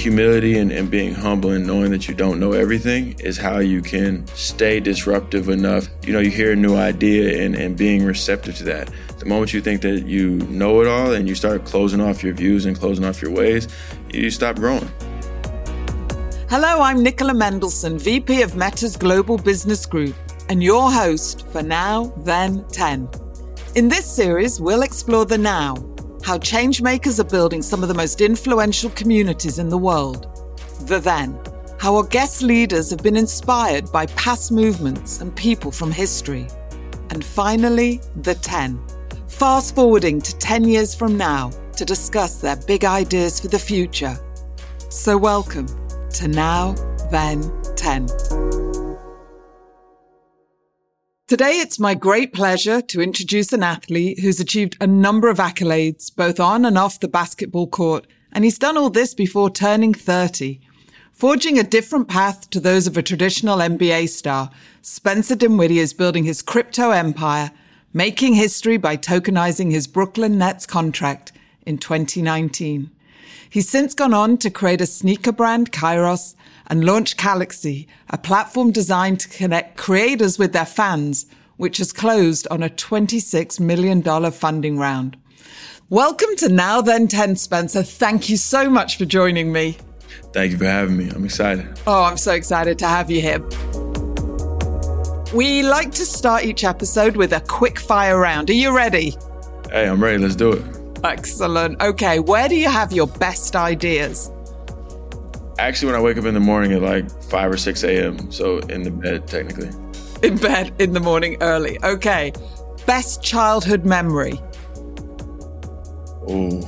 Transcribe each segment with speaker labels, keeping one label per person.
Speaker 1: humility and being humble and knowing that you don't know everything is how you can stay disruptive enough. You hear a new idea and being receptive to that. The moment you think that you know it all and you start closing off your views and closing off your ways, you stop growing.
Speaker 2: Hello, I'm Nicola Mendelsohn, VP of Meta's Global Business Group, and your host for Now, Then, 10. In this series, we'll explore the now, how changemakers are building some of the most influential communities in the world. The then, how our guest leaders have been inspired by past movements and people from history. And finally, the 10, fast forwarding to 10 years from now to discuss their big ideas for the future. So welcome to Now, Then, 10. Today, it's my great pleasure to introduce an athlete who's achieved a number of accolades, both on and off the basketball court, and he's done all this before turning 30. Forging a different path to those of a traditional NBA star, Spencer Dinwiddie is building his crypto empire, making history by tokenizing his Brooklyn Nets contract in 2019. He's since gone on to create a sneaker brand, Kairos, and launch Galaxy, a platform designed to connect creators with their fans, which has closed on a $26 million funding round. Welcome to Now Then 10, Spencer. Thank you so much for joining me.
Speaker 1: Thank you for having me. I'm excited.
Speaker 2: Oh, I'm so excited to have you here. We like to start each episode with a quick fire round. Are you ready?
Speaker 1: Hey, I'm ready. Let's do it.
Speaker 2: Excellent. Okay, where do you have your best ideas?
Speaker 1: Actually, when I wake up in the morning at like 5 or 6 a.m., so in the bed, technically.
Speaker 2: In bed in the morning early. Okay. Best childhood memory?
Speaker 1: Oh,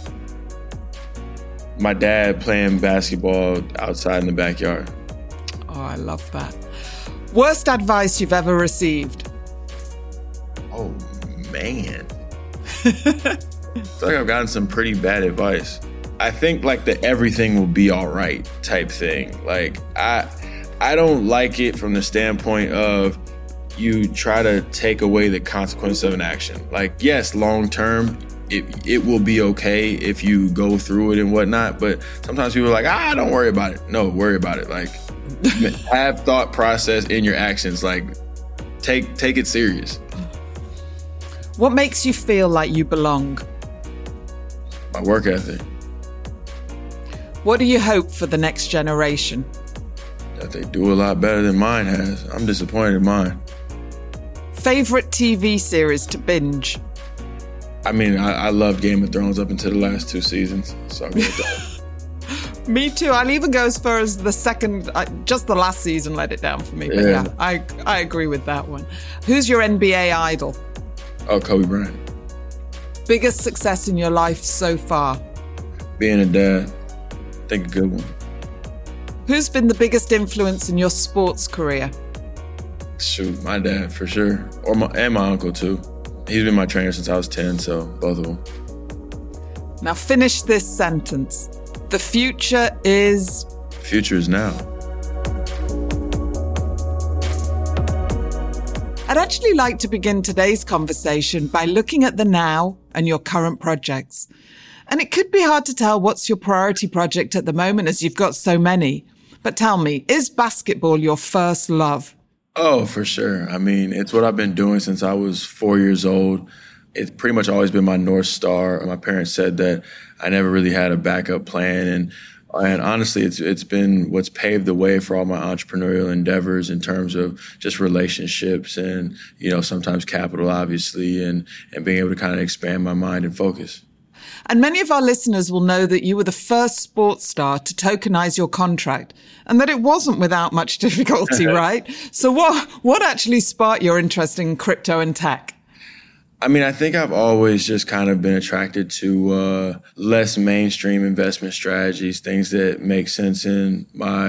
Speaker 1: my dad playing basketball outside in the backyard.
Speaker 2: Oh, I love that. Worst advice you've ever received?
Speaker 1: Oh, man. I feel like I've gotten some pretty bad advice. I think like the everything will be all right type thing. Like I don't like it from the standpoint of you try to take away the consequence of an action. Like, yes, long term, it will be okay if you go through it and whatnot. But sometimes people are like, don't worry about it. No, worry about it. Like have thought process in your actions. Like take it serious.
Speaker 2: What makes you feel like you belong?
Speaker 1: My work ethic.
Speaker 2: What do you hope for the next generation?
Speaker 1: That they do a lot better than mine has. I'm disappointed in mine.
Speaker 2: Favorite TV series to binge?
Speaker 1: I mean, I love Game of Thrones up until the last 2 seasons. So I'll go with that.
Speaker 2: Me too. I'll even go as far as the second, just the last season let it down for me. But yeah, I agree with that one. Who's your NBA idol?
Speaker 1: Oh, Kobe Bryant.
Speaker 2: Biggest success in your life so far?
Speaker 1: Being a dad. I think a good one.
Speaker 2: Who's been the biggest influence in your sports career?
Speaker 1: Shoot, my dad for sure. And my uncle too. He's been my trainer since I was 10, so both of them.
Speaker 2: Now finish this sentence. The future is...
Speaker 1: The future is now.
Speaker 2: I'd actually like to begin today's conversation by looking at the now and your current projects. And it could be hard to tell what's your priority project at the moment as you've got so many. But tell me, is basketball your first love?
Speaker 1: Oh, for sure. I mean, it's what I've been doing since I was 4 years old. It's pretty much always been my North Star. My parents said that I never really had a backup plan. And honestly, it's been what's paved the way for all my entrepreneurial endeavors in terms of just relationships and, sometimes capital, obviously, and being able to kind of expand my mind and focus.
Speaker 2: And many of our listeners will know that you were the first sports star to tokenize your contract and that it wasn't without much difficulty, right? So what actually sparked your interest in crypto and tech?
Speaker 1: I mean, I think I've always just kind of been attracted to less mainstream investment strategies, things that make sense in my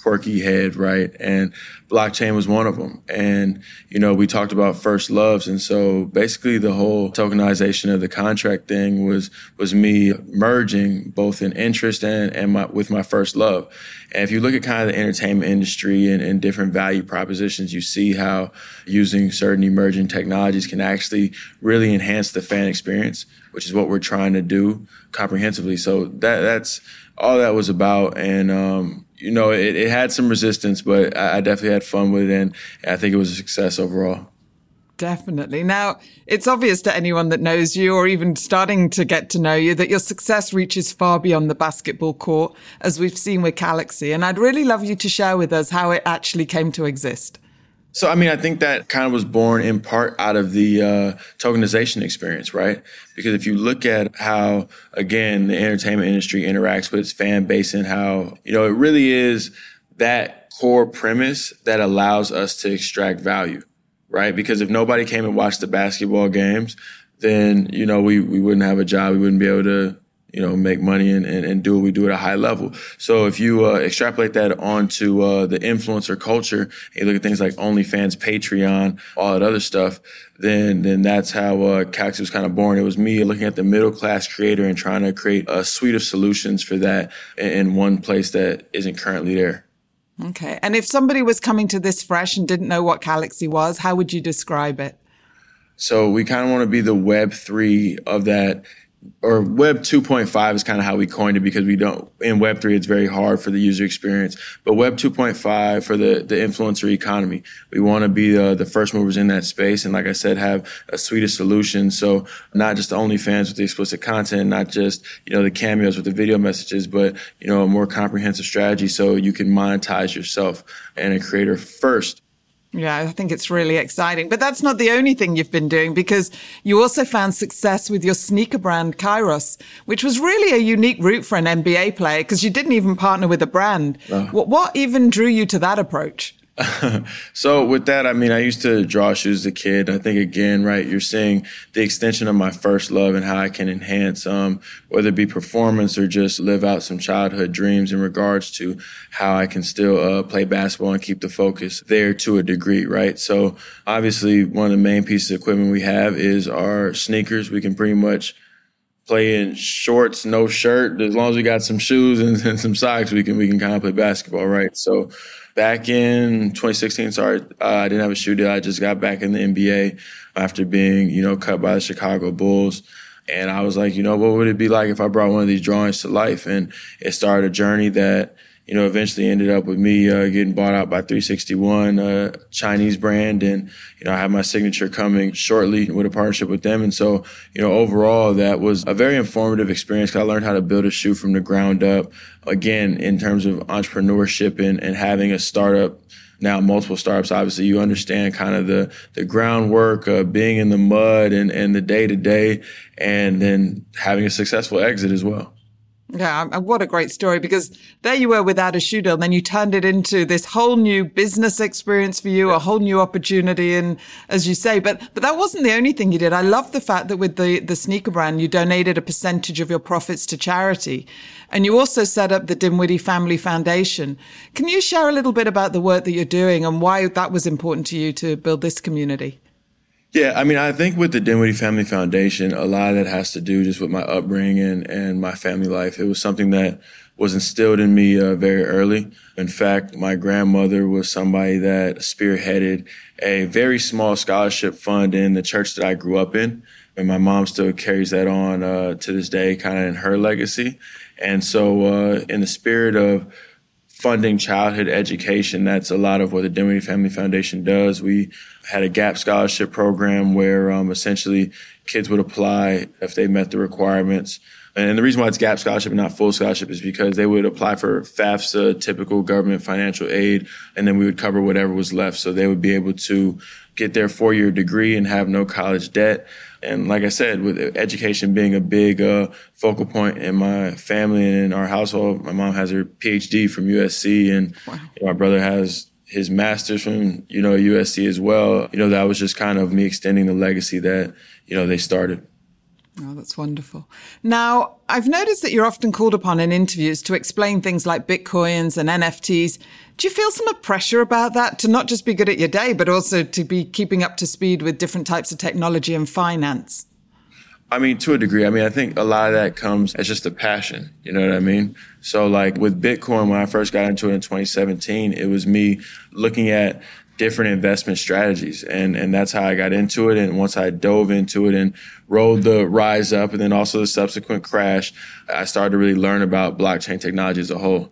Speaker 1: quirky head, right? And blockchain was one of them. And, we talked about first loves. And so basically the whole tokenization of the contract thing was me merging both in interest and with my first love. And if you look at kind of the entertainment industry and different value propositions, you see how using certain emerging technologies can actually really enhance the fan experience, which is what we're trying to do comprehensively. So that's all that was about. And, it had some resistance, but I definitely had fun with it. And I think it was a success overall.
Speaker 2: Definitely. Now, it's obvious to anyone that knows you or even starting to get to know you that your success reaches far beyond the basketball court, as we've seen with Calaxy. And I'd really love you to share with us how it actually came to exist.
Speaker 1: So, I think that kind of was born in part out of the tokenization experience, right? Because if you look at how, again, the entertainment industry interacts with its fan base and how, it really is that core premise that allows us to extract value, right? Because if nobody came and watched the basketball games, then, we wouldn't have a job. We wouldn't be able to, make money and do what we do at a high level. So if you extrapolate that onto the influencer culture, and you look at things like OnlyFans, Patreon, all that other stuff, then that's how Calaxy was kind of born. It was me looking at the middle class creator and trying to create a suite of solutions for that in one place that isn't currently there.
Speaker 2: Okay. And if somebody was coming to this fresh and didn't know what Calaxy was, how would you describe it?
Speaker 1: So we kind of want to be the Web3 of that, or Web 2.5 is kind of how we coined it, because in Web 3, it's very hard for the user experience. But Web 2.5 for the influencer economy, we want to be the first movers in that space. And like I said, have a suite of solutions. So not just the OnlyFans with the explicit content, not just, the cameos with the video messages, but, a more comprehensive strategy so you can monetize yourself and a creator first.
Speaker 2: Yeah, I think it's really exciting. But that's not the only thing you've been doing, because you also found success with your sneaker brand, Kairos, which was really a unique route for an NBA player because you didn't even partner with a brand. What even drew you to that approach?
Speaker 1: So with that, I used to draw shoes as a kid. I think, again, right, you're seeing the extension of my first love and how I can enhance, whether it be performance or just live out some childhood dreams in regards to how I can still play basketball and keep the focus there to a degree, right? So obviously one of the main pieces of equipment we have is our sneakers. We can pretty much play in shorts, no shirt. As long as we got some shoes and some socks, we can kind of play basketball, right? So back in 2016, I didn't have a shoe deal. I just got back in the NBA after being, cut by the Chicago Bulls. And I was like, what would it be like if I brought one of these drawings to life? And it started a journey that, eventually ended up with me getting bought out by 361, a Chinese brand. And, I have my signature coming shortly with a partnership with them. And so, overall, that was a very informative experience because I learned how to build a shoe from the ground up. Again, in terms of entrepreneurship and having a startup, now multiple startups, obviously you understand kind of the groundwork of being in the mud and the day-to-day, and then having a successful exit as well.
Speaker 2: Yeah, what a great story, because there you were without a shoe deal, then you turned it into this whole new business experience for you, a whole new opportunity. And as you say, but that wasn't the only thing you did. I love the fact that with the sneaker brand, you donated a percentage of your profits to charity. And you also set up the Dinwiddie Family Foundation. Can you share a little bit about the work that you're doing and why that was important to you to build this community?
Speaker 1: Yeah, I think with the Dinwiddie Family Foundation, a lot of that has to do just with my upbringing and my family life. It was something that was instilled in me very early. In fact, my grandmother was somebody that spearheaded a very small scholarship fund in the church that I grew up in. And my mom still carries that on to this day, kind of in her legacy. And so in the spirit of funding childhood education, that's a lot of what the Dinwiddie Family Foundation does. We had a GAP scholarship program where essentially kids would apply if they met the requirements. And the reason why it's GAP scholarship and not full scholarship is because they would apply for FAFSA, typical government financial aid, and then we would cover whatever was left. So they would be able to get their 4-year degree and have no college debt. And like I said, with education being a big focal point in my family and in our household, my mom has her PhD from USC, and my brother has his master's from, USC as well. That was just kind of me extending the legacy that, they started.
Speaker 2: Oh, that's wonderful. Now, I've noticed that you're often called upon in interviews to explain things like Bitcoins and NFTs. Do you feel some pressure about that, to not just be good at your day, but also to be keeping up to speed with different types of technology and finance?
Speaker 1: I mean, to a degree. I mean, I think a lot of that comes as just a passion. You know what I mean? So like with Bitcoin, when I first got into it in 2017, it was me looking at different investment strategies. And that's how I got into it. And once I dove into it and rode the rise up and then also the subsequent crash, I started to really learn about blockchain technology as a whole.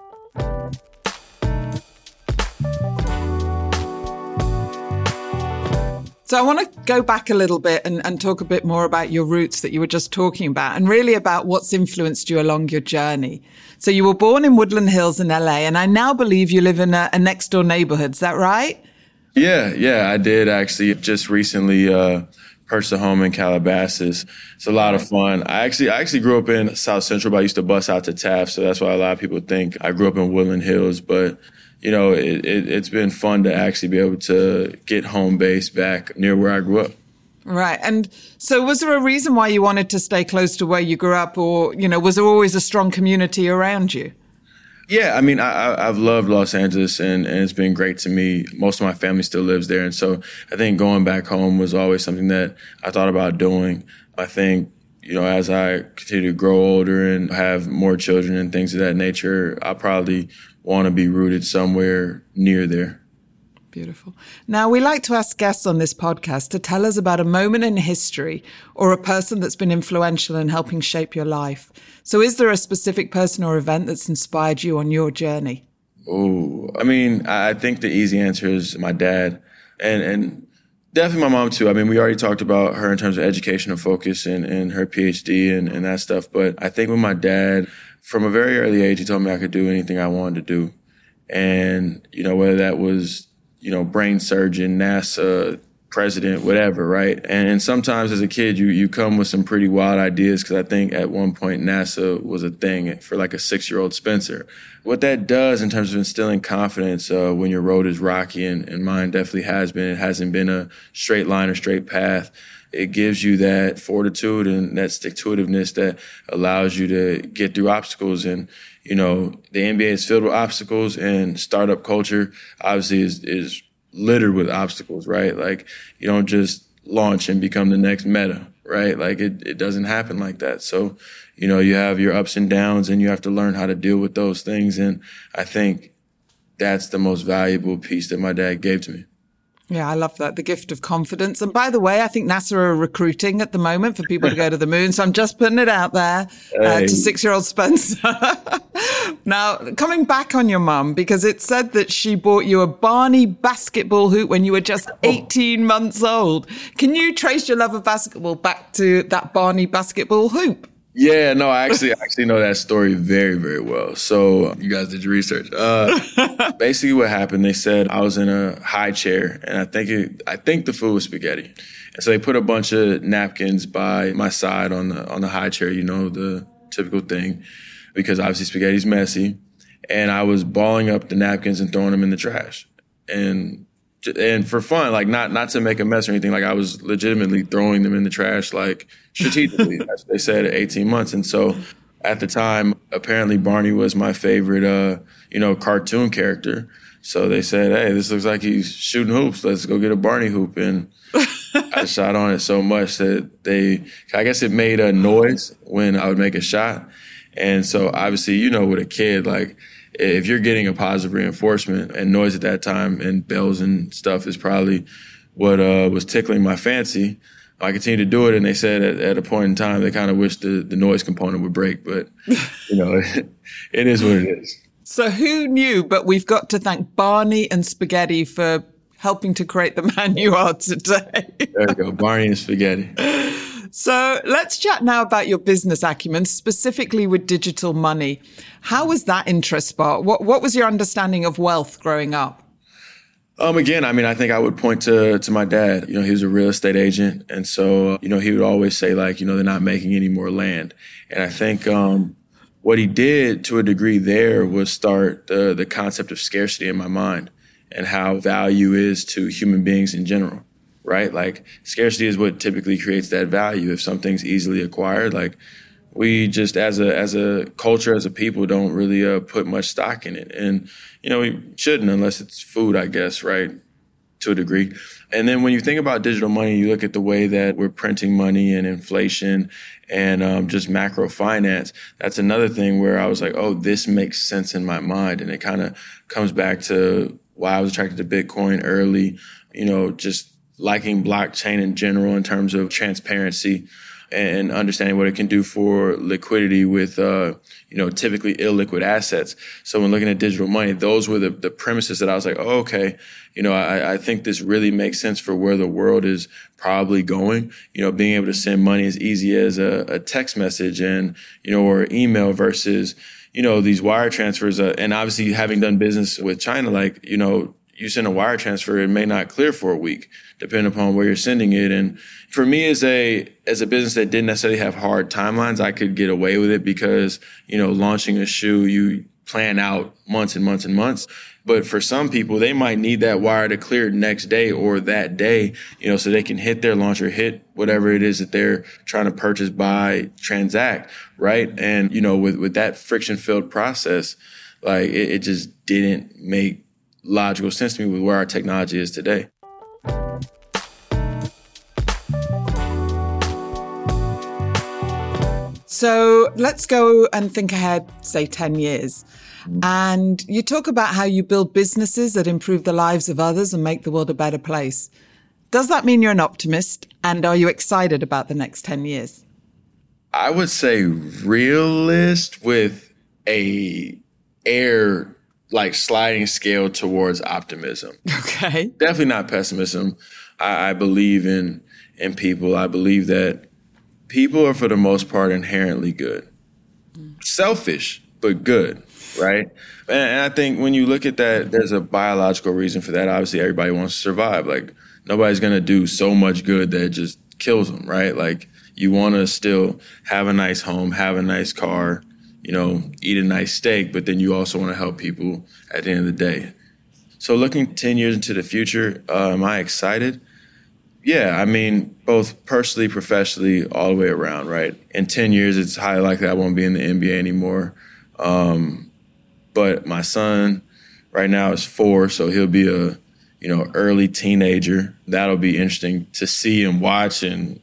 Speaker 2: So I want to go back a little bit and talk a bit more about your roots that you were just talking about, and really about what's influenced you along your journey. So you were born in Woodland Hills in LA, and I now believe you live in a next door neighborhood. Is that right?
Speaker 1: Yeah, I did actually just recently purchased a home in Calabasas. It's a lot of fun. I actually grew up in South Central, but I used to bus out to Taft, so that's why a lot of people think I grew up in Woodland Hills. But you know, it's been fun to actually be able to get home base back near where I grew up.
Speaker 2: Right. And so was there a reason why you wanted to stay close to where you grew up, or, you know, was there always a strong community around you?
Speaker 1: Yeah, I mean, I've loved Los Angeles and it's been great to me. Most of my family still lives there. And so I think going back home was always something that I thought about doing. I think, you know, as I continue to grow older and have more children and things of that nature, I'll probably want to be rooted somewhere near there.
Speaker 2: Beautiful. Now, we like to ask guests on this podcast to tell us about a moment in history or a person that's been influential in helping shape your life. So is there a specific person or event that's inspired you on your journey?
Speaker 1: Oh, I mean, I think the easy answer is my dad and definitely my mom too. I mean, we already talked about her in terms of educational focus and her PhD and that stuff. But I think with my dad, from a very early age, he told me I could do anything I wanted to do. And, you know, whether that was, you know, brain surgeon, NASA, president, whatever, right? And sometimes as a kid, you come with some pretty wild ideas, because I think at one point NASA was a thing for like a 6-year-old Spencer. What that does in terms of instilling confidence when your road is rocky, and mine definitely has been, it hasn't been a straight line or straight path. It gives you that fortitude and that stick-to-itiveness that allows you to get through obstacles. And, you know, the NBA is filled with obstacles, and startup culture obviously is littered with obstacles, right? Like, you don't just launch and become the next Meta, right? Like, it doesn't happen like that. So, you know, you have your ups and downs, and you have to learn how to deal with those things. And I think that's the most valuable piece that my dad gave to me.
Speaker 2: Yeah, I love that. The gift of confidence. And by the way, I think NASA are recruiting at the moment for people to go to the moon. So I'm just putting it out there to 6-year-old Spencer. Now, coming back on your mum, because it said that she bought you a Barney basketball hoop when you were just 18 months old. Can you trace your love of basketball back to that Barney basketball hoop?
Speaker 1: Yeah, no, I actually know that story very, very well. So you guys did your research. Basically what happened, they said I was in a high chair, and I think the food was spaghetti. And so they put a bunch of napkins by my side on the high chair, you know, the typical thing, because obviously spaghetti's messy. And I was balling up the napkins and throwing them in the trash. And for fun, like not to make a mess or anything, like I was legitimately throwing them in the trash, like strategically, as they said, at 18 months. And so at the time, apparently Barney was my favorite, cartoon character. So they said, hey, this looks like he's shooting hoops. Let's go get a Barney hoop. And I shot on it so much that I guess it made a noise when I would make a shot. And so obviously, you know, with a kid, like, if you're getting a positive reinforcement, and noise at that time and bells and stuff is probably what was tickling my fancy, I continued to do it. And they said at a point in time, they kind of wished the noise component would break. But, you know, it is what it is.
Speaker 2: So who knew? But we've got to thank Barney and spaghetti for helping to create the man you are today.
Speaker 1: There you go, Barney and spaghetti.
Speaker 2: So let's chat now about your business acumen, specifically with digital money. How was that interest sparked? What was your understanding of wealth growing up?
Speaker 1: Again, I mean, I think I would point to my dad. You know, he was a real estate agent. And so, you know, he would always say, like, you know, they're not making any more land. And I think what he did to a degree there was start the concept of scarcity in my mind and how value is to human beings in general. right? Like scarcity is what typically creates that value. If something's easily acquired, like we just as a culture, as a people, don't really put much stock in it. And, we shouldn't unless it's food, I guess, right? To a degree. And then when you think about digital money, you look at the way that we're printing money and inflation and just macro finance. That's another thing where I was like, oh, this makes sense in my mind. And it kind of comes back to why I was attracted to Bitcoin early, just liking blockchain in general in terms of transparency and understanding what it can do for liquidity with, typically illiquid assets. So when looking at digital money, those were the premises that I was like, oh, okay, I think this really makes sense for where the world is probably going. Being able to send money as easy as a text message and, or email versus, these wire transfers. And obviously having done business with China, like, you send a wire transfer, it may not clear for a week, depending upon where you're sending it. And for me, as a business that didn't necessarily have hard timelines, I could get away with it because, launching a shoe, you plan out months and months and months. But for some people, they might need that wire to clear next day or that day, so they can hit their launch or hit whatever it is that they're trying to purchase, buy, transact, right? And, with that friction-filled process, like it just didn't make logical sense to me with where our technology is today.
Speaker 2: So let's go and think ahead, say 10 years. And you talk about how you build businesses that improve the lives of others and make the world a better place. Does that mean you're an optimist? And are you excited about the next 10 years?
Speaker 1: I would say realist with a sliding scale towards optimism.
Speaker 2: Okay.
Speaker 1: Definitely not pessimism. I believe in people. I believe that people are, for the most part, inherently good. Selfish, but good, right? And I think when you look at that, there's a biological reason for that. Obviously, everybody wants to survive. Like, nobody's going to do so much good that it just kills them, right? Like, you want to still have a nice home, have a nice car, eat a nice steak, but then you also want to help people at the end of the day. So looking 10 years into the future, am I excited? Yeah, I mean, both personally, professionally, all the way around, right? In 10 years, it's highly likely I won't be in the NBA anymore. But my son right now is 4, so he'll be a, early teenager. That'll be interesting to see and watch. And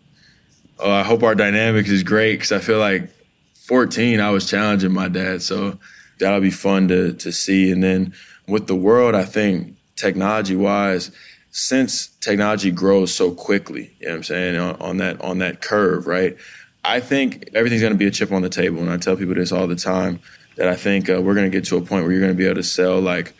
Speaker 1: I hope our dynamics is great because I feel like 14, I was challenging my dad. So that'll be fun to see. And then with the world, I think technology-wise, since technology grows so quickly, you know what I'm saying, on that curve, right? I think everything's going to be a chip on the table. And I tell people this all the time, that I think we're going to get to a point where you're going to be able to sell like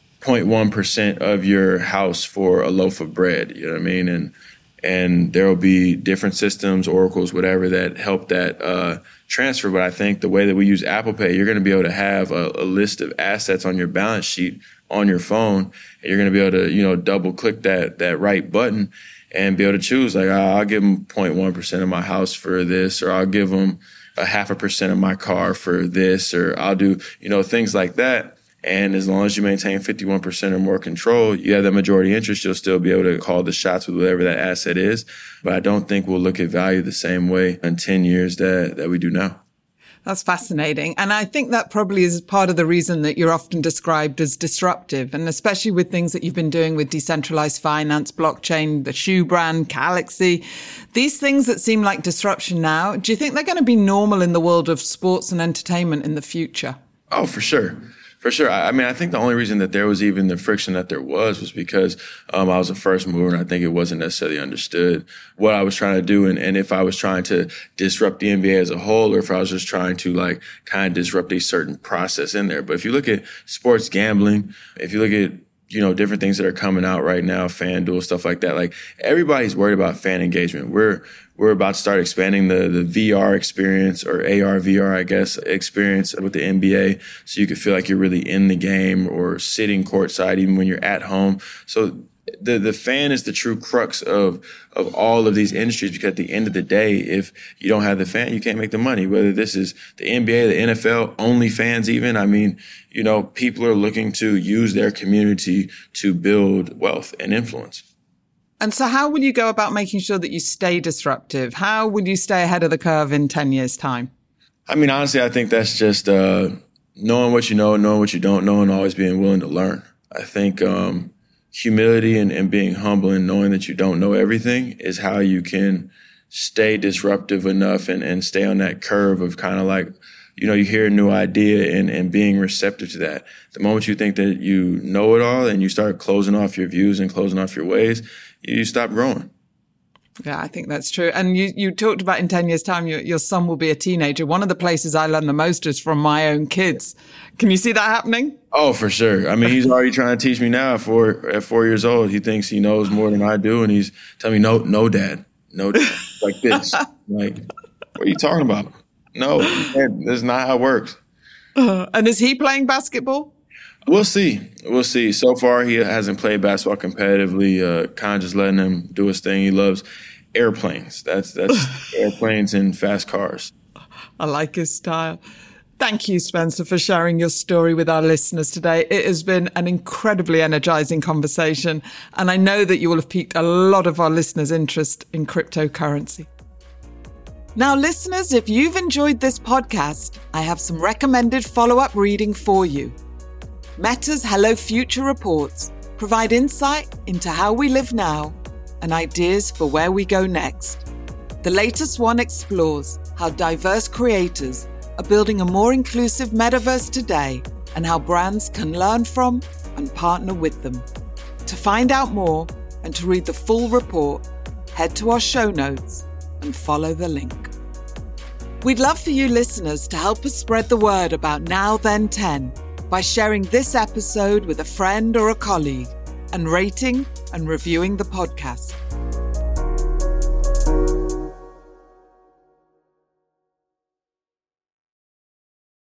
Speaker 1: 0.1% of your house for a loaf of bread, you know what I mean? And there will be different systems, oracles, whatever, that help that transfer. But I think the way that we use Apple Pay, you're going to be able to have a list of assets on your balance sheet on your phone, and you're going to be able to, double click that right button and be able to choose, like, I'll give them 0.1% of my house for this, or I'll give them 0.5% of my car for this, or I'll do, things like that. And as long as you maintain 51% or more control, you have that majority interest, you'll still be able to call the shots with whatever that asset is. But I don't think we'll look at value the same way in 10 years that we do now.
Speaker 2: That's fascinating. And I think that probably is part of the reason that you're often described as disruptive, and especially with things that you've been doing with decentralized finance, blockchain, the shoe brand, Galaxy. These things that seem like disruption now, do you think they're going to be normal in the world of sports and entertainment in the future?
Speaker 1: Oh, for sure. For sure. I mean, I think the only reason that there was even the friction that there was because I was a first mover, and I think it wasn't necessarily understood what I was trying to do. And if I was trying to disrupt the NBA as a whole, or if I was just trying to kind of disrupt a certain process in there. But if you look at sports gambling, if you look at different things that are coming out right now, FanDuel, stuff like that. Like, everybody's worried about fan engagement. We're about to start expanding the VR experience, or AR, VR, I guess, experience with the NBA. So you could feel like you're really in the game or sitting courtside even when you're at home. So the fan is the true crux of all of these industries, because at the end of the day, if you don't have the fan, you can't make the money. Whether this is the NBA, the NFL, OnlyFans even. I mean, people are looking to use their community to build wealth and influence.
Speaker 2: And so how will you go about making sure that you stay disruptive? How will you stay ahead of the curve in 10 years' time?
Speaker 1: I mean, honestly, I think that's just knowing what you know, knowing what you don't know, and always being willing to learn. I think humility and being humble and knowing that you don't know everything is how you can stay disruptive enough and stay on that curve of kind of like, you hear a new idea and being receptive to that. The moment you think that you know it all and you start closing off your views and closing off your ways, you stop growing.
Speaker 2: Yeah, I think that's true. And you talked about in 10 years' time, your son will be a teenager. One of the places I learn the most is from my own kids. Can you see that happening?
Speaker 1: Oh, for sure. I mean, he's already trying to teach me now at 4 years old. He thinks he knows more than I do. And he's telling me, no, Dad, like this. Like, what are you talking about? No, that's not how it works.
Speaker 2: And is he playing basketball?
Speaker 1: We'll see. So far, he hasn't played basketball competitively. Kind of just letting him do his thing. He loves airplanes. That's airplanes and fast cars.
Speaker 2: I like his style. Thank you, Spencer, for sharing your story with our listeners today. It has been an incredibly energizing conversation, and I know that you will have piqued a lot of our listeners' interest in cryptocurrency. Now, listeners, if you've enjoyed this podcast, I have some recommended follow-up reading for you. Meta's Hello Future reports provide insight into how we live now and ideas for where we go next. The latest one explores how diverse creators are building a more inclusive metaverse today and how brands can learn from and partner with them. To find out more and to read the full report, head to our show notes and follow the link. We'd love for you listeners to help us spread the word about Now Then 10 by sharing this episode with a friend or a colleague and rating and reviewing the podcast.